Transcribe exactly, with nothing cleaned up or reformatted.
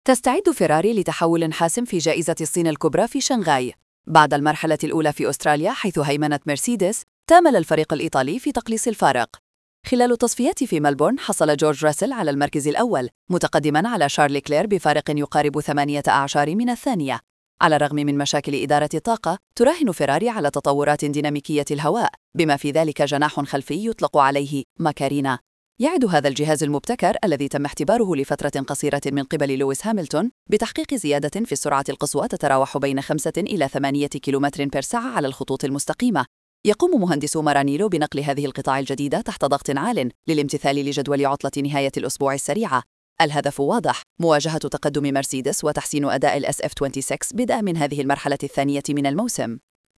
تستعد فيراري لتحول حاسم في جائزة الصين الكبرى في شنغهاي. بعد المرحلة الأولى في أستراليا حيث هيمنت مرسيدس، تامل الفريق الإيطالي في تقليص الفارق. خلال التصفيات في ملبورن حصل جورج راسل على المركز الأول، متقدماً على شارل كلير بفارق يقارب ثمانية أعشار من الثانية. على الرغم من مشاكل إدارة الطاقة، تراهن فيراري على تطورات ديناميكية الهواء، بما في ذلك جناح خلفي يطلق عليه ماكارينا. يعد هذا الجهاز المبتكر الذي تم اختباره لفترة قصيرة من قبل لويس هاملتون بتحقيق زيادة في السرعة القصوى تتراوح بين خمسة إلى ثمانية كيلومتر بر ساعة على الخطوط المستقيمة. يقوم مهندسو مارانيلو بنقل هذه القطع الجديدة تحت ضغط عال للامتثال لجدول عطلة نهاية الأسبوع السريعة. الهدف واضح: مواجهة تقدم مرسيدس وتحسين أداء الاس اف ستة وعشرين بدءا من هذه المرحلة الثانية من الموسم.